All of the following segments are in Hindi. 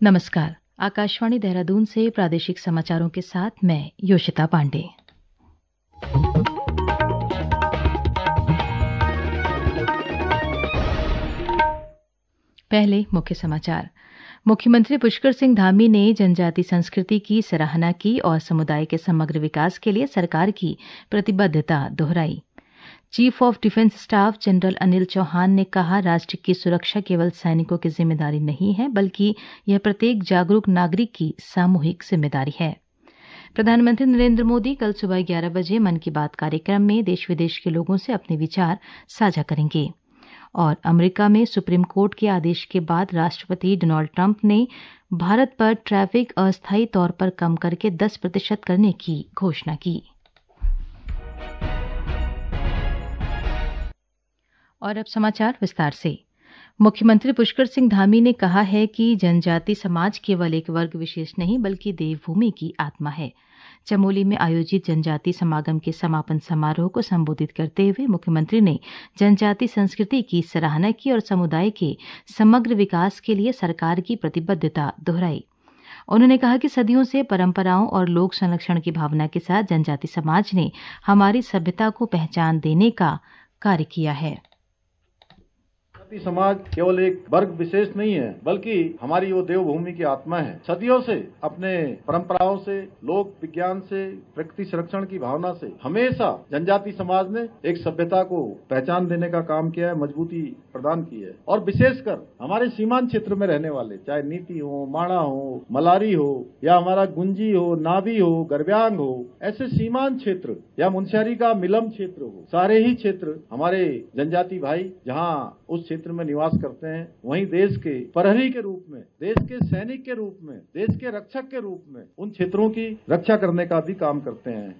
नमस्कार। आकाशवाणी देहरादून से प्रादेशिक समाचारों के साथ मैं योशिता पांडे। पहले मुख्य समाचार। मुख्यमंत्री पुष्कर सिंह धामी ने जनजाति संस्कृति की सराहना की और समुदाय के समग्र विकास के लिए सरकार की प्रतिबद्धता दोहराई। Chief of defence staff general Anil Chauhan ने कहा, राष्ट्र की सुरक्षा केवल सैनिकों की जिम्मेदारी नहीं है, बल्कि यह प्रत्येक जागरूक नागरिक की सामूहिक जिम्मेदारी है। प्रधानमंत्री नरेंद्र मोदी कल सुबह 11 बजे मन की बात कार्यक्रम में देश विदेश के लोगों से अपने विचार साझा करेंगे। और अमेरिका में सुप्रीम कोर्ट के आदेश के बाद राष्ट्रपति डोनाल्ड ट्रंप ने भारत पर ट्रैफिक अस्थायी तौर पर कम करके 10% करने की घोषणा की। और अब समाचार विस्तार से। मुख्यमंत्री पुष्कर सिंह धामी ने कहा है कि जनजाति समाज केवल एक वर्ग विशेष नहीं, बल्कि देवभूमि की आत्मा है। चमोली में आयोजित जनजाति समागम के समापन समारोह को संबोधित करते हुए मुख्यमंत्री ने जनजाति संस्कृति की सराहना की और समुदाय के समग्र विकास के लिए सरकार की प्रतिबद्धता दोहराई। उन्होंने कहा कि सदियों से परंपराओं और लोक संरक्षण की भावना के साथ जनजाति समाज ने हमारी सभ्यता को पहचान देने का कार्य किया है। समाज केवल एक वर्ग विशेष नहीं है, बल्कि हमारी वो देवभूमि की आत्मा है। सदियों से अपने परंपराओं से, लोक विज्ञान से, प्रकृति संरक्षण की भावना से हमेशा जनजाति समाज ने एक सभ्यता को पहचान देने का काम किया है, मजबूती प्रदान की है। और विशेषकर हमारे सीमांत क्षेत्र में रहने वाले, चाहे नीति हो, माणा हो, मलारी हो, या हमारा गुंजी हो, नाभी हो, गरब्यांग हो, ऐसे सीमांत क्षेत्र या मुनस्यारी का मिलम क्षेत्र हो, सारे ही क्षेत्र हमारे जनजाति भाई जहाँ उस क्षेत्र में निवास करते हैं, वहीं देश के प्रहरी के रूप में, देश के सैनिक के रूप में, देश के रक्षक के रूप में उन क्षेत्रों की रक्षा करने का भी काम करते हैं।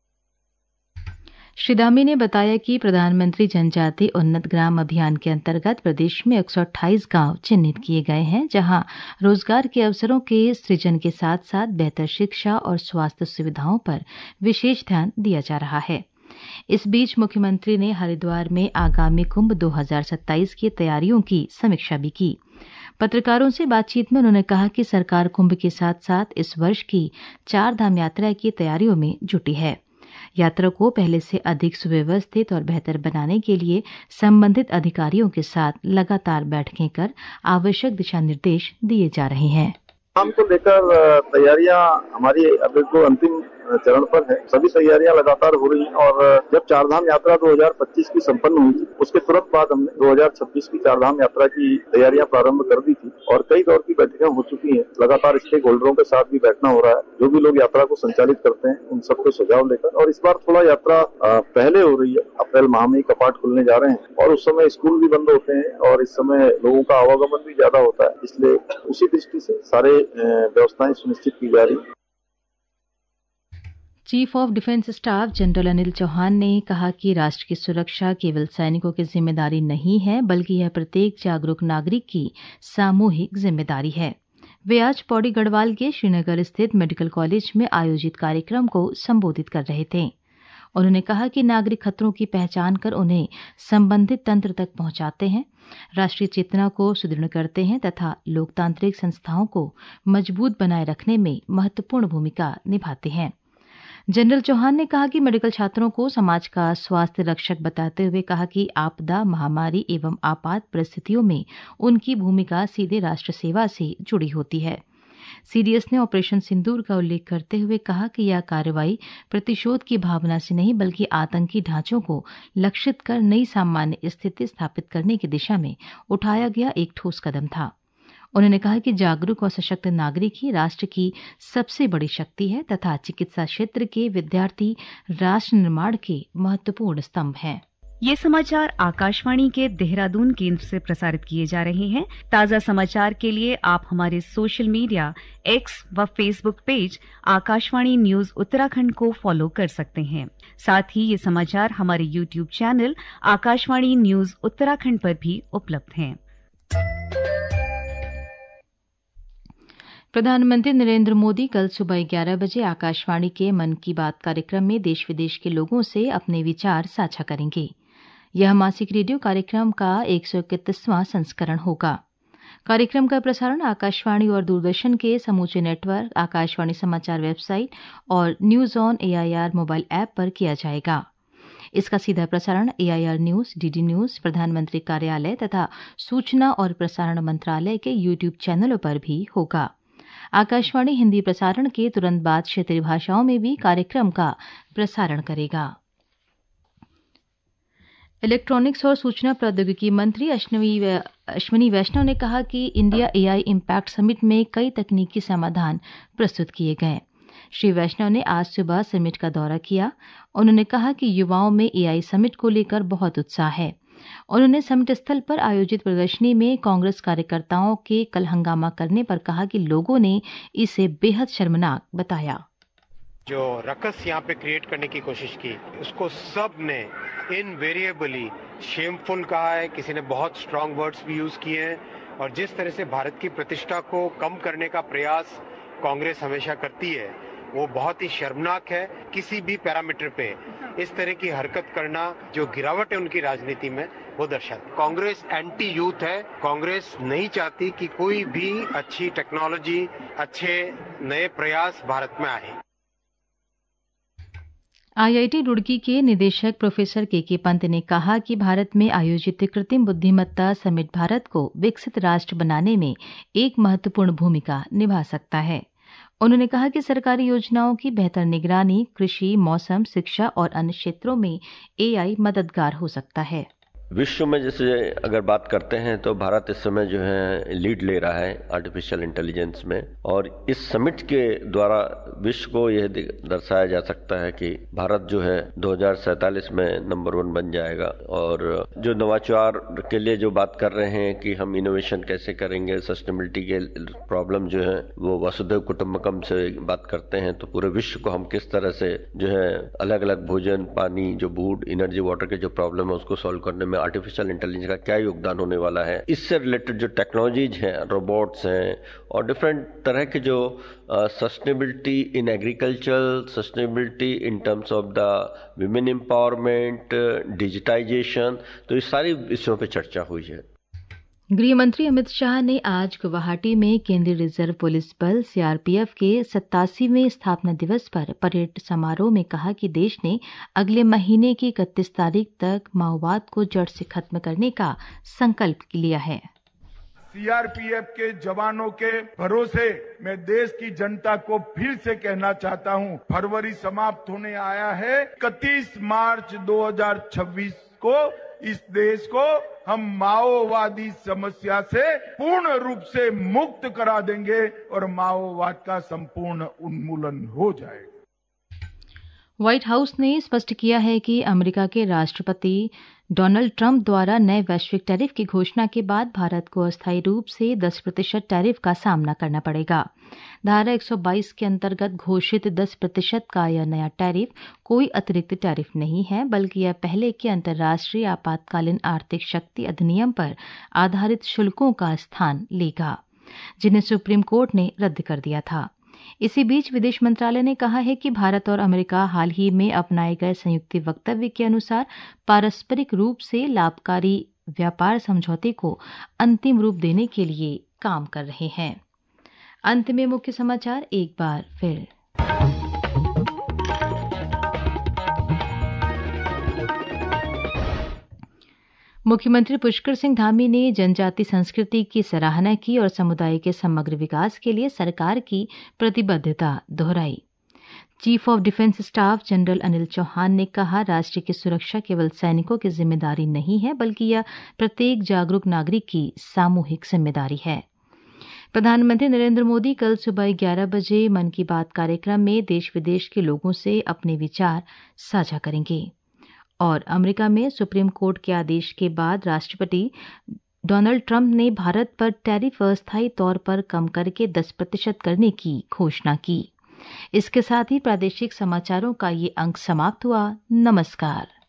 श्री धामी ने बताया कि प्रधानमंत्री जनजाति उन्नत ग्राम अभियान के अंतर्गत प्रदेश में 128 गांव चिन्हित किए गए हैं, जहां रोजगार के अवसरों के सृजन के साथ साथ बेहतर शिक्षा और स्वास्थ्य सुविधाओं पर विशेष ध्यान दिया जा रहा है। इस बीच मुख्यमंत्री ने हरिद्वार में आगामी कुंभ 2027 की तैयारियों की समीक्षा भी की। पत्रकारों से बातचीत में उन्होंने कहा कि सरकार कुंभ के साथ साथ इस वर्ष की 4 धाम यात्रा की तैयारियों में जुटी है। यात्रा को पहले से अधिक सुव्यवस्थित और बेहतर बनाने के लिए संबंधित अधिकारियों के साथ लगातार बैठकें कर आवश्यक दिशा निर्देश दिए जा रहे हैं। काम को लेकर तैयारियां हमारी अभी तो अंतिम चरण पर है। सभी तैयारियां लगातार हो रही हैं और जब चारधाम यात्रा 2025 की संपन्न हुई थी, उसके तुरंत बाद हमने 2026 की चारधाम यात्रा की तैयारियां प्रारंभ कर दी थी और कई दौर की बैठकें हो चुकी हैं। लगातार स्टेक होल्डरों के साथ भी बैठना हो रहा है, जो भी लोग यात्रा को संचालित करते हैं उन सबको सुझाव लेकर। और इस बार थोड़ा यात्रा पहले हो रही है। अप्रैल माह में कपाट खुलने जा रहे हैं और उस समय स्कूल भी बंद होते हैं और इस समय लोगों का आवागमन भी ज्यादा होता है, इसलिए उसी दृष्टि से सारे व्यवस्थाएं सुनिश्चित की जा रही है। Chief of defence staff general Anil Chauhan ने कहा कि राष्ट्र की सुरक्षा केवल सैनिकों की जिम्मेदारी नहीं है, बल्कि यह प्रत्येक जागरूक नागरिक की सामूहिक जिम्मेदारी है। वे आज पौड़ी गढ़वाल के श्रीनगर स्थित मेडिकल कॉलेज में आयोजित कार्यक्रम को संबोधित कर रहे थे। उन्होंने कहा कि नागरिक खतरों की पहचान कर उन्हें संबंधित तंत्र तक पहुंचाते हैं, राष्ट्रीय चेतना को सुदृढ़ करते हैं तथा लोकतांत्रिक संस्थाओं को मजबूत बनाए रखने में महत्वपूर्ण भूमिका निभाते हैं। जनरल चौहान ने कहा कि मेडिकल छात्रों को समाज का स्वास्थ्य रक्षक बताते हुए कहा कि आपदा, महामारी एवं आपात परिस्थितियों में उनकी भूमिका सीधे राष्ट्र सेवा से जुड़ी होती है। सीडीएस ने ऑपरेशन सिंदूर का उल्लेख करते हुए कहा कि यह कार्रवाई प्रतिशोध की भावना से नहीं, बल्कि आतंकी ढांचों को लक्षित कर नई सामान्य स्थिति स्थापित करने की दिशा में उठाया गया एक ठोस कदम था। उन्होंने कहा कि जागरूक और सशक्त नागरिक ही राष्ट्र की सबसे बड़ी शक्ति है तथा चिकित्सा क्षेत्र के विद्यार्थी राष्ट्र निर्माण के महत्वपूर्ण स्तंभ हैं। ये समाचार आकाशवाणी के देहरादून केंद्र से प्रसारित किए जा रहे हैं। ताज़ा समाचार के लिए आप हमारे सोशल मीडिया एक्स व Facebook page Akashvani news Uttarakhand को फॉलो कर सकते हैं। साथ ही ये समाचार हमारे YouTube channel Akashvani news Uttarakhand पर भी उपलब्ध हैं। प्रधानमंत्री नरेंद्र मोदी कल सुबह 11 बजे आकाशवाणी के मन की बात कार्यक्रम में देश विदेश के लोगों से अपने विचार साझा करेंगे। यह मासिक रेडियो कार्यक्रम का 131वां संस्करण होगा। कार्यक्रम का प्रसारण आकाशवाणी और दूरदर्शन के समूचे नेटवर्क, आकाशवाणी समाचार वेबसाइट और news on AIR mobile app पर किया जाएगा। इसका सीधा प्रसारण AIR न्यूज, DD न्यूज, प्रधानमंत्री कार्यालय तथा सूचना और प्रसारण मंत्रालय के YouTube चैनलों पर भी होगा। आकाशवाणी हिंदी प्रसारण के तुरंत बाद क्षेत्रीय भाषाओं में भी कार्यक्रम का प्रसारण करेगा। इलेक्ट्रॉनिक्स और सूचना प्रौद्योगिकी मंत्री अश्विनी वैष्णव ने कहा कि इंडिया AI इम्पैक्ट समिट में कई तकनीकी समाधान प्रस्तुत किए गए। श्री वैष्णव ने आज सुबह समिट का दौरा किया। उन्होंने कहा कि युवाओं में AI समिट को लेकर बहुत उत्साह है। उन्होंने समिट स्थल पर आयोजित प्रदर्शनी में कांग्रेस कार्यकर्ताओं के कल हंगामा करने पर कहा कि लोगों ने इसे बेहद शर्मनाक बताया। जो रकस यहाँ पे क्रिएट करने की कोशिश की, उसको सब ने इनवेरिएबली शेमफुल कहा है। किसी ने बहुत स्ट्रांग वर्ड्स भी यूज किए हैं। और जिस तरह से भारत की प्रतिष्ठा को कम करने का प्रयास कांग्रेस हमेशा करती है, वो बहुत ही शर्मनाक है। किसी भी पैरामीटर पे इस तरह की हरकत करना, जो गिरावट है उनकी राजनीति में, वो दर्शाती। कांग्रेस एंटी यूथ है। कांग्रेस नहीं चाहती कि कोई भी अच्छी टेक्नोलॉजी, अच्छे नए प्रयास भारत में आए। IIT रुड़की के निदेशक प्रोफेसर KK पंत ने कहा कि भारत में आयोजित कृत्रिम बुद्धिमत्ता समिट भारत को विकसित राष्ट्र बनाने में एक महत्वपूर्ण भूमिका निभा सकता है। उन्होंने कहा कि सरकारी योजनाओं की बेहतर निगरानी, कृषि, मौसम, शिक्षा और अन्य क्षेत्रों में AI मददगार हो सकता है। विश्व में जैसे अगर बात करते हैं तो भारत इस समय जो है लीड ले रहा है आर्टिफिशियल इंटेलिजेंस में, और इस समिट के द्वारा विश्व को यह दर्शाया जा सकता है कि भारत जो है 2047 में नंबर 1 बन जाएगा। और जो नवाचार के लिए जो बात कर रहे हैं कि हम इनोवेशन कैसे करेंगे, सस्टेनेबिलिटी के प्रॉब्लम जो है वो वसुधैव कुटुंबकम से बात करते हैं, तो पूरे विश्व को हम किस तरह से जो है अलग अलग भोजन, पानी, जो फूड, एनर्जी, वाटर के जो प्रॉब्लम है उसको सॉल्व करने में आर्टिफिशियल इंटेलिजेंस का क्या योगदान होने वाला है। इससे रिलेटेड जो टेक्नोलॉजीज हैं, रोबोट्स हैं और डिफरेंट तरह के जो sustainability in agriculture, sustainability in terms of the women empowerment, digitisation, तो इस सारी विषयों पे चर्चा हुई है। गृह मंत्री अमित शाह ने आज गुवाहाटी में केंद्रीय रिजर्व पुलिस बल CRPF के 87वें स्थापना दिवस पर परेड समारोह में कहा कि देश ने अगले महीने की 31 तारीख तक माओवाद को जड़ से खत्म करने का संकल्प लिया है। CRPF के जवानों के भरोसे मैं देश की जनता को फिर से कहना चाहता हूं, फरवरी समाप्त होने आया है। 31 मार्च 2026 को इस देश को हम माओवादी समस्या से पूर्ण रूप से मुक्त करा देंगे और माओवाद का संपूर्ण उन्मूलन हो जाएगा। व्हाइट हाउस ने स्पष्ट किया है कि अमेरिका के राष्ट्रपति डोनाल्ड ट्रंप द्वारा नए वैश्विक टैरिफ की घोषणा के बाद भारत को अस्थायी रूप से 10% टैरिफ का सामना करना पड़ेगा। धारा 122 के अंतर्गत घोषित 10% का यह नया टैरिफ कोई अतिरिक्त टैरिफ नहीं है, बल्कि यह पहले के अंतर्राष्ट्रीय आपातकालीन आर्थिक शक्ति अधिनियम पर आधारित शुल्कों का स्थान लेगा, जिन्हें सुप्रीम कोर्ट ने रद्द कर दिया था। इसी बीच विदेश मंत्रालय ने कहा है कि भारत और अमेरिका हाल ही में अपनाए गए संयुक्त वक्तव्य के अनुसार पारस्परिक रूप से लाभकारी व्यापार समझौते को अंतिम रूप देने के लिए काम कर रहे हैं। अंत में मुख्य समाचार एक बार फिर। मुख्यमंत्री पुष्कर सिंह धामी ने जनजाति संस्कृति की सराहना की और समुदाय के समग्र विकास के लिए सरकार की प्रतिबद्धता दोहराई। Chief of defence staff general Anil Chauhan ने कहा, राष्ट्र की सुरक्षा केवल सैनिकों की जिम्मेदारी नहीं है, बल्कि यह प्रत्येक जागरूक नागरिक की सामूहिक जिम्मेदारी है। प्रधानमंत्री नरेंद्र मोदी कल सुबह 11 बजे मन की बात कार्यक्रम में देश विदेश के लोगों से अपने विचार साझा करेंगे। और अमेरिका में सुप्रीम कोर्ट के आदेश के बाद राष्ट्रपति डोनाल्ड ट्रंप ने भारत पर टैरिफ अस्थायी तौर पर कम करके 10% करने की घोषणा की। इसके साथ ही प्रादेशिक समाचारों का ये अंक समाप्त हुआ। नमस्कार।